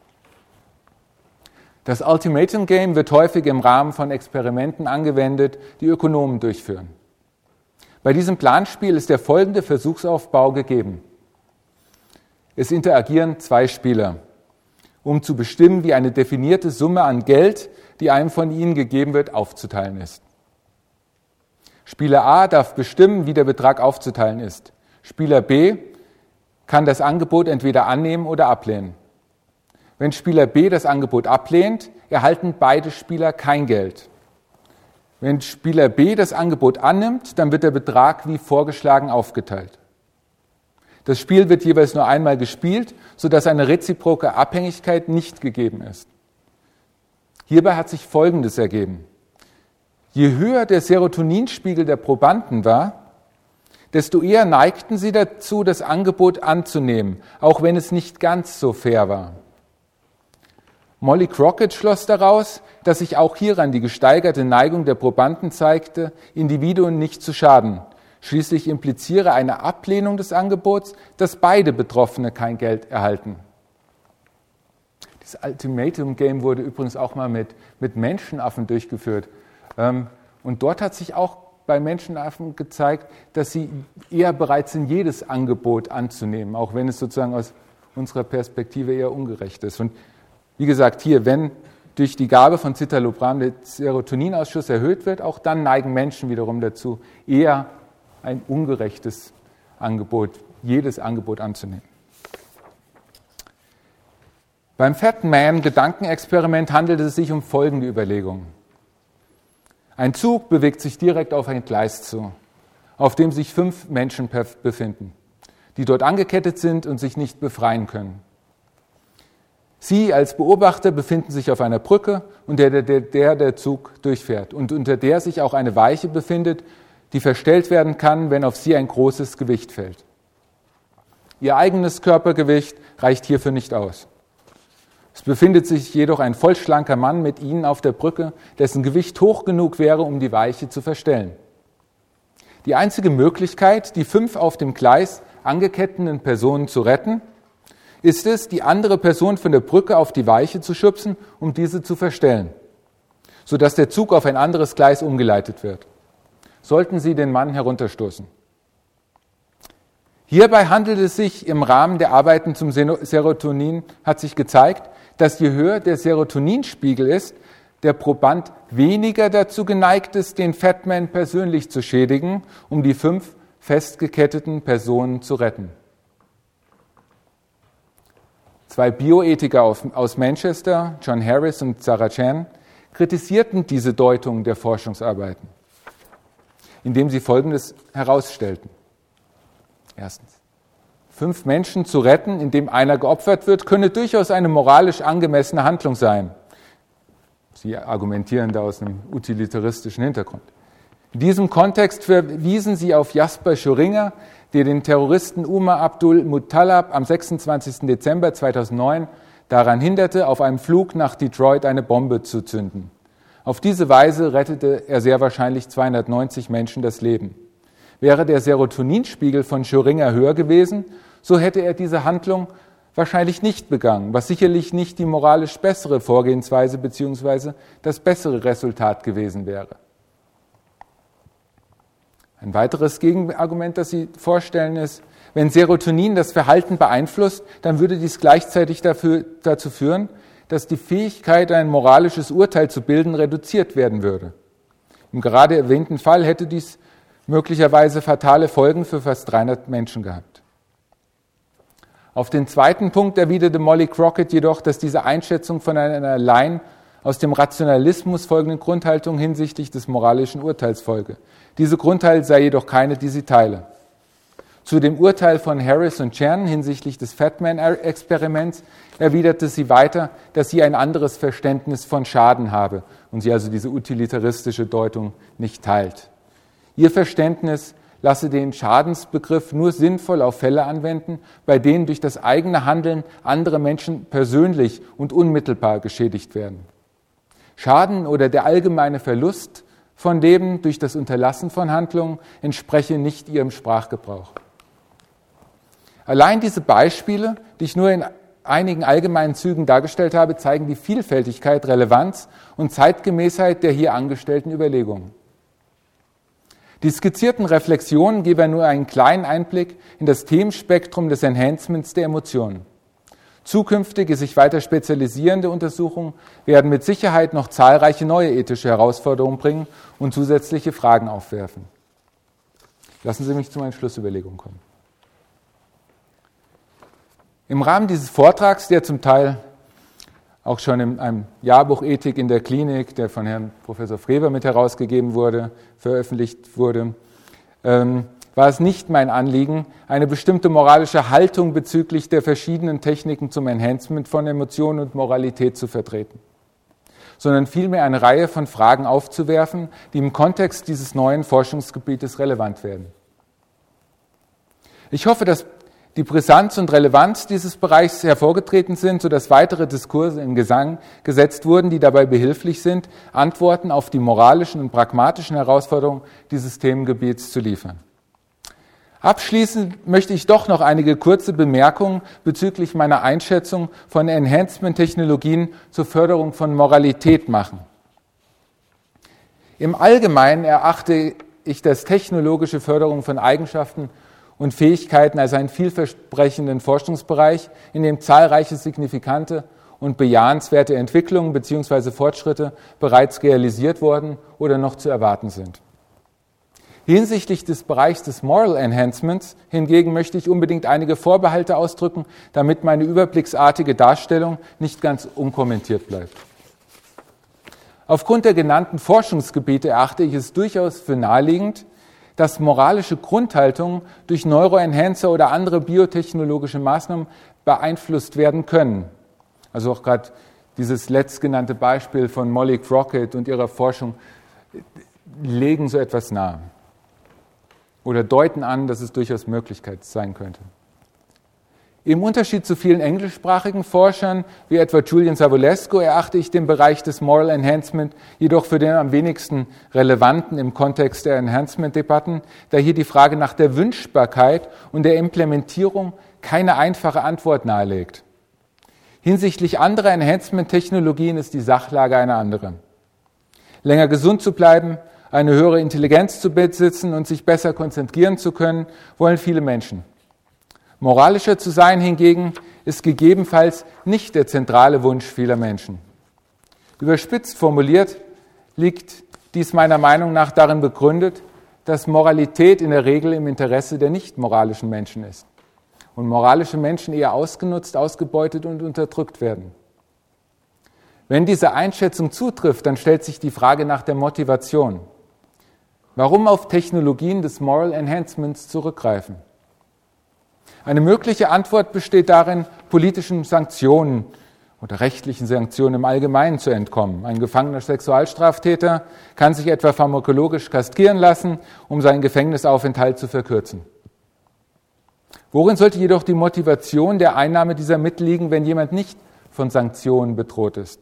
Das Ultimatum Game wird häufig im Rahmen von Experimenten angewendet, die Ökonomen durchführen. Bei diesem Planspiel ist der folgende Versuchsaufbau gegeben. Es interagieren zwei Spieler, um zu bestimmen, wie eine definierte Summe an Geld, die einem von ihnen gegeben wird, aufzuteilen ist. Spieler A darf bestimmen, wie der Betrag aufzuteilen ist. Spieler B kann das Angebot entweder annehmen oder ablehnen. Wenn Spieler B das Angebot ablehnt, erhalten beide Spieler kein Geld. Wenn Spieler B das Angebot annimmt, dann wird der Betrag wie vorgeschlagen aufgeteilt. Das Spiel wird jeweils nur einmal gespielt, sodass eine reziproke Abhängigkeit nicht gegeben ist. Hierbei hat sich Folgendes ergeben. Je höher der Serotoninspiegel der Probanden war, desto eher neigten sie dazu, das Angebot anzunehmen, auch wenn es nicht ganz so fair war. Molly Crockett schloss daraus, dass sich auch hieran die gesteigerte Neigung der Probanden zeigte, Individuen nicht zu schaden. Schließlich impliziere eine Ablehnung des Angebots, dass beide Betroffene kein Geld erhalten. Das Ultimatum Game wurde übrigens auch mal mit, mit Menschenaffen durchgeführt. Und dort hat sich auch bei Menschenaffen gezeigt, dass sie eher bereit sind, jedes Angebot anzunehmen, auch wenn es sozusagen aus unserer Perspektive eher ungerecht ist. Und wie gesagt, hier, wenn durch die Gabe von Citalopram der Serotoninausschuss erhöht wird, auch dann neigen Menschen wiederum dazu, eher ein ungerechtes Angebot, jedes Angebot anzunehmen. Beim Fat-Man-Gedankenexperiment handelt es sich um folgende Überlegungen. Ein Zug bewegt sich direkt auf ein Gleis zu, auf dem sich fünf Menschen befinden, die dort angekettet sind und sich nicht befreien können. Sie als Beobachter befinden sich auf einer Brücke, unter der der, der der Zug durchfährt und unter der sich auch eine Weiche befindet, die verstellt werden kann, wenn auf sie ein großes Gewicht fällt. Ihr eigenes Körpergewicht reicht hierfür nicht aus. Es befindet sich jedoch ein vollschlanker Mann mit ihnen auf der Brücke, dessen Gewicht hoch genug wäre, um die Weiche zu verstellen. Die einzige Möglichkeit, die fünf auf dem Gleis angeketteten Personen zu retten, ist es, die andere Person von der Brücke auf die Weiche zu schubsen, um diese zu verstellen. sodass der Zug auf ein anderes Gleis umgeleitet wird. Sollten Sie den Mann herunterstoßen. Hierbei handelt es sich im Rahmen der Arbeiten zum Serotonin, hat sich gezeigt, dass je höher der Serotoninspiegel ist, der Proband weniger dazu geneigt ist, den Fatman persönlich zu schädigen, um die fünf festgeketteten Personen zu retten. Zwei Bioethiker aus Manchester, John Harris und Sarah Chan, kritisierten diese Deutung der Forschungsarbeiten, indem sie Folgendes herausstellten. Erstens, fünf Menschen zu retten, indem einer geopfert wird, könne durchaus eine moralisch angemessene Handlung sein. Sie argumentieren da aus einem utilitaristischen Hintergrund. In diesem Kontext verwiesen sie auf Jasper Schuringer, der den Terroristen Umar Abdul Muttalab am sechsundzwanzigsten Dezember zweitausendneun daran hinderte, auf einem Flug nach Detroit eine Bombe zu zünden. Auf diese Weise rettete er sehr wahrscheinlich zweihundertneunzig Menschen das Leben. Wäre der Serotoninspiegel von Schuringer höher gewesen, so hätte er diese Handlung wahrscheinlich nicht begangen, was sicherlich nicht die moralisch bessere Vorgehensweise bzw. das bessere Resultat gewesen wäre. Ein weiteres Gegenargument, das Sie vorstellen, ist, wenn Serotonin das Verhalten beeinflusst, dann würde dies gleichzeitig dafür, dazu führen, dass die Fähigkeit, ein moralisches Urteil zu bilden, reduziert werden würde. Im gerade erwähnten Fall hätte dies möglicherweise fatale Folgen für fast dreihundert Menschen gehabt. Auf den zweiten Punkt erwiderte Molly Crockett jedoch, dass diese Einschätzung von einer allein aus dem Rationalismus folgenden Grundhaltung hinsichtlich des moralischen Urteils folge. Diese Grundhaltung sei jedoch keine, die sie teile. Zu dem Urteil von Harris und Chan hinsichtlich des Fatman-Experiments erwiderte sie weiter, dass sie ein anderes Verständnis von Schaden habe und sie also diese utilitaristische Deutung nicht teilt. Ihr Verständnis lasse den Schadensbegriff nur sinnvoll auf Fälle anwenden, bei denen durch das eigene Handeln andere Menschen persönlich und unmittelbar geschädigt werden. Schaden oder der allgemeine Verlust von Leben durch das Unterlassen von Handlungen entspreche nicht ihrem Sprachgebrauch. Allein diese Beispiele, die ich nur in einigen allgemeinen Zügen dargestellt habe, zeigen die Vielfältigkeit, Relevanz und Zeitgemäßheit der hier angestellten Überlegungen. Die skizzierten Reflexionen geben nur einen kleinen Einblick in das Themenspektrum des Enhancements der Emotionen. Zukünftige, sich weiter spezialisierende Untersuchungen werden mit Sicherheit noch zahlreiche neue ethische Herausforderungen bringen und zusätzliche Fragen aufwerfen. Lassen Sie mich zu meinen Schlussüberlegungen kommen. Im Rahmen dieses Vortrags, der zum Teil auch schon in einem Jahrbuch Ethik in der Klinik, der von Herrn Professor Frewer mit herausgegeben wurde, veröffentlicht wurde, ähm, war es nicht mein Anliegen, eine bestimmte moralische Haltung bezüglich der verschiedenen Techniken zum Enhancement von Emotionen und Moralität zu vertreten, sondern vielmehr eine Reihe von Fragen aufzuwerfen, die im Kontext dieses neuen Forschungsgebietes relevant werden. Ich hoffe, dass die Brisanz und Relevanz dieses Bereichs hervorgetreten sind, sodass weitere Diskurse in Gesang gesetzt wurden, die dabei behilflich sind, Antworten auf die moralischen und pragmatischen Herausforderungen dieses Themengebiets zu liefern. Abschließend möchte ich doch noch einige kurze Bemerkungen bezüglich meiner Einschätzung von Enhancement-Technologien zur Förderung von Moralität machen. Im Allgemeinen erachte ich das technologische Förderung von Eigenschaften und Fähigkeiten als einen vielversprechenden Forschungsbereich, in dem zahlreiche signifikante und bejahenswerte Entwicklungen bzw. Fortschritte bereits realisiert worden oder noch zu erwarten sind. Hinsichtlich des Bereichs des Moral Enhancements hingegen möchte ich unbedingt einige Vorbehalte ausdrücken, damit meine überblicksartige Darstellung nicht ganz unkommentiert bleibt. Aufgrund der genannten Forschungsgebiete erachte ich es durchaus für naheliegend, dass moralische Grundhaltungen durch Neuroenhancer oder andere biotechnologische Maßnahmen beeinflusst werden können. Also auch gerade dieses letztgenannte Beispiel von Molly Crockett und ihrer Forschung legen so etwas nahe oder deuten an, dass es durchaus Möglichkeit sein könnte. Im Unterschied zu vielen englischsprachigen Forschern, wie etwa Julian Savulescu, erachte ich den Bereich des Moral Enhancement jedoch für den am wenigsten relevanten im Kontext der Enhancement-Debatten, da hier die Frage nach der Wünschbarkeit und der Implementierung keine einfache Antwort nahelegt. Hinsichtlich anderer Enhancement-Technologien ist die Sachlage eine andere. Länger gesund zu bleiben, eine höhere Intelligenz zu besitzen und sich besser konzentrieren zu können, wollen viele Menschen. Moralischer zu sein hingegen ist gegebenenfalls nicht der zentrale Wunsch vieler Menschen. Überspitzt formuliert liegt dies meiner Meinung nach darin begründet, dass Moralität in der Regel im Interesse der nicht moralischen Menschen ist und moralische Menschen eher ausgenutzt, ausgebeutet und unterdrückt werden. Wenn diese Einschätzung zutrifft, dann stellt sich die Frage nach der Motivation. Warum auf Technologien des Moral Enhancements zurückgreifen? Eine mögliche Antwort besteht darin, politischen Sanktionen oder rechtlichen Sanktionen im Allgemeinen zu entkommen. Ein gefangener Sexualstraftäter kann sich etwa pharmakologisch kastrieren lassen, um seinen Gefängnisaufenthalt zu verkürzen. Worin sollte jedoch die Motivation der Einnahme dieser Mittel liegen, wenn jemand nicht von Sanktionen bedroht ist?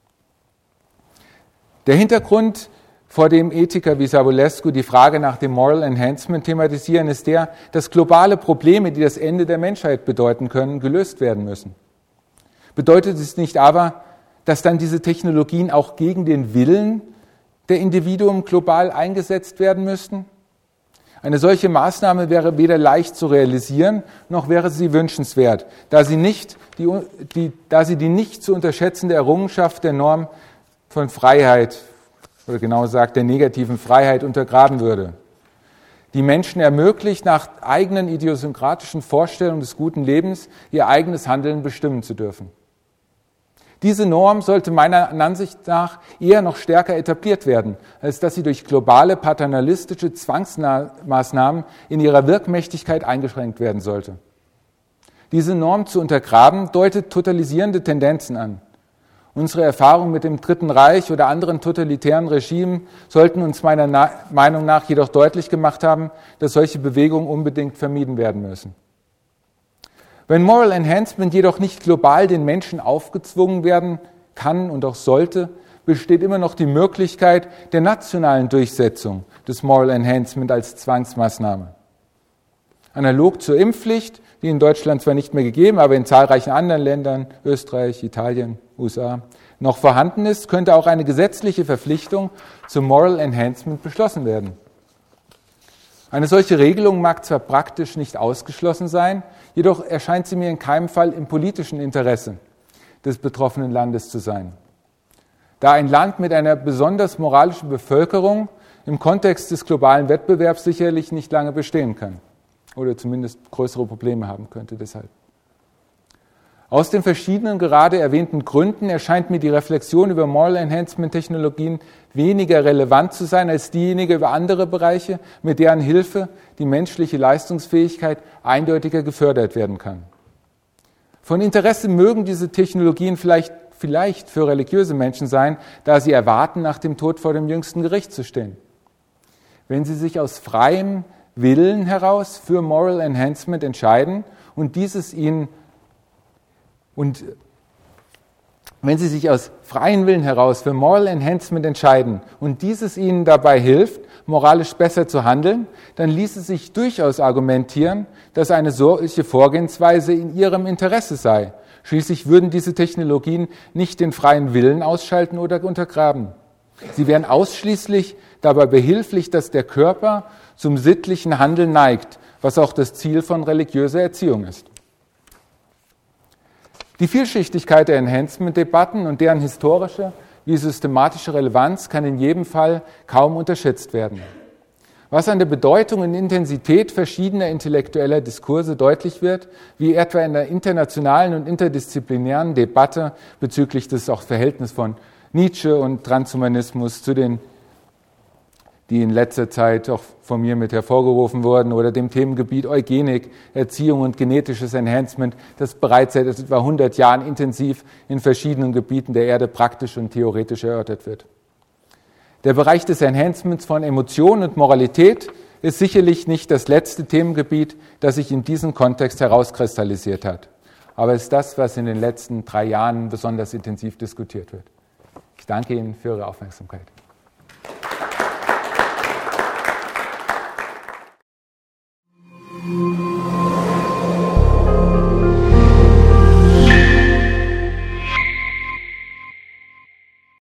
Der Hintergrund, vor dem Ethiker wie Savulescu die Frage nach dem Moral Enhancement thematisieren, ist der, dass globale Probleme, die das Ende der Menschheit bedeuten können, gelöst werden müssen. Bedeutet es nicht aber, dass dann diese Technologien auch gegen den Willen der Individuen global eingesetzt werden müssten? Eine solche Maßnahme wäre weder leicht zu realisieren, noch wäre sie wünschenswert, da sie, nicht die, die, da sie die nicht zu unterschätzende Errungenschaft der Norm von Freiheit, oder genauer gesagt der negativen Freiheit, untergraben würde. Die Menschen ermöglicht, nach eigenen idiosynkratischen Vorstellungen des guten Lebens ihr eigenes Handeln bestimmen zu dürfen. Diese Norm sollte meiner Ansicht nach eher noch stärker etabliert werden, als dass sie durch globale paternalistische Zwangsmaßnahmen in ihrer Wirkmächtigkeit eingeschränkt werden sollte. Diese Norm zu untergraben, deutet totalisierende Tendenzen an. Unsere Erfahrungen mit dem Dritten Reich oder anderen totalitären Regimen sollten uns meiner Na- Meinung nach jedoch deutlich gemacht haben, dass solche Bewegungen unbedingt vermieden werden müssen. Wenn Moral Enhancement jedoch nicht global den Menschen aufgezwungen werden kann und auch sollte, besteht immer noch die Möglichkeit der nationalen Durchsetzung des Moral Enhancement als Zwangsmaßnahme. Analog zur Impfpflicht, die in Deutschland zwar nicht mehr gegeben, aber in zahlreichen anderen Ländern, Österreich, Italien, U S A, noch vorhanden ist, könnte auch eine gesetzliche Verpflichtung zum Moral Enhancement beschlossen werden. Eine solche Regelung mag zwar praktisch nicht ausgeschlossen sein, jedoch erscheint sie mir in keinem Fall im politischen Interesse des betroffenen Landes zu sein. Da ein Land mit einer besonders moralischen Bevölkerung im Kontext des globalen Wettbewerbs sicherlich nicht lange bestehen kann oder zumindest größere Probleme haben könnte deshalb. Aus den verschiedenen gerade erwähnten Gründen erscheint mir die Reflexion über Moral Enhancement Technologien weniger relevant zu sein als diejenige über andere Bereiche, mit deren Hilfe die menschliche Leistungsfähigkeit eindeutiger gefördert werden kann. Von Interesse mögen diese Technologien vielleicht, vielleicht für religiöse Menschen sein, da sie erwarten, nach dem Tod vor dem jüngsten Gericht zu stehen. Wenn sie sich aus freiem Willen heraus für Moral Enhancement entscheiden und dieses ihnen Und wenn Sie sich aus freiem Willen heraus für Moral Enhancement entscheiden und dieses Ihnen dabei hilft, moralisch besser zu handeln, dann ließe sich durchaus argumentieren, dass eine solche Vorgehensweise in Ihrem Interesse sei. Schließlich würden diese Technologien nicht den freien Willen ausschalten oder untergraben. Sie wären ausschließlich dabei behilflich, dass der Körper zum sittlichen Handeln neigt, was auch das Ziel von religiöser Erziehung ist. Die Vielschichtigkeit der Enhancement-Debatten und deren historische wie systematische Relevanz kann in jedem Fall kaum unterschätzt werden. Was an der Bedeutung und Intensität verschiedener intellektueller Diskurse deutlich wird, wie etwa in der internationalen und interdisziplinären Debatte bezüglich des auch Verhältnisses von Nietzsche und Transhumanismus zu den, die in letzter Zeit auch von mir mit hervorgerufen wurden, oder dem Themengebiet Eugenik, Erziehung und genetisches Enhancement, das bereits seit etwa hundert Jahren intensiv in verschiedenen Gebieten der Erde praktisch und theoretisch erörtert wird. Der Bereich des Enhancements von Emotionen und Moralität ist sicherlich nicht das letzte Themengebiet, das sich in diesem Kontext herauskristallisiert hat. Aber es ist das, was in den letzten drei Jahren besonders intensiv diskutiert wird. Ich danke Ihnen für Ihre Aufmerksamkeit.